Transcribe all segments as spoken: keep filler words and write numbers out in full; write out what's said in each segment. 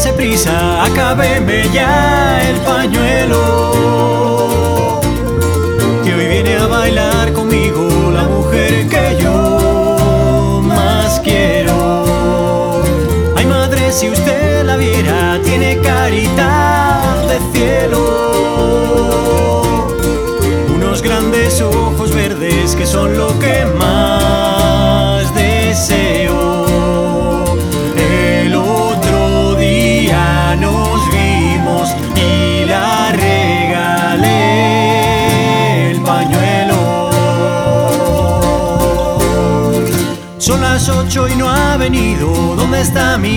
Dese prisa, acábeme ya el pañuelo, que hoy viene a bailar conmigo la mujer que yo más quiero. Ay madre, si usted la viera, tiene carita de cielo, unos grandes ojos verdes que son lo que más deseo. El otro día nos vimos y la regalé el pañuelo. Son las ocho y no ha venido, ¿dónde está mi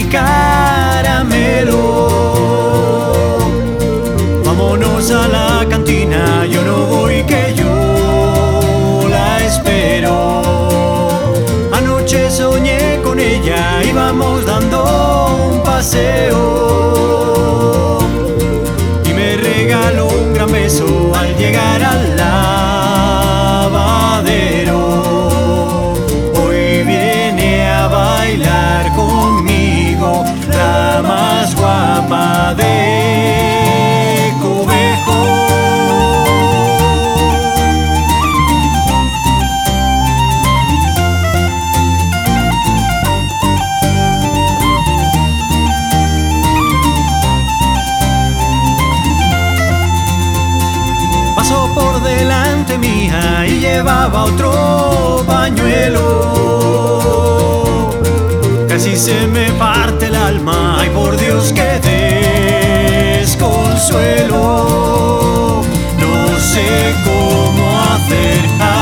caramelo? Vámonos a la cantina, yo no voy que yo la espero. Anoche soñé con ella, íbamos dando un paseo y me regaló un gran beso al llegar al lavadero. Hoy viene a bailar conmigo la más guapa de Cobejo. Pasó por delante mía y llevaba otro pañuelo. Casi se me parte el alma, ay por Dios que desconsuelo. No sé cómo hacer